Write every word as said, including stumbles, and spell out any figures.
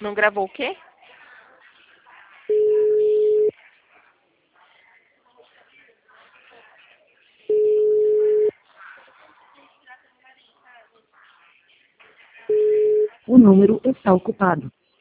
Não gravou o quê? O número está ocupado.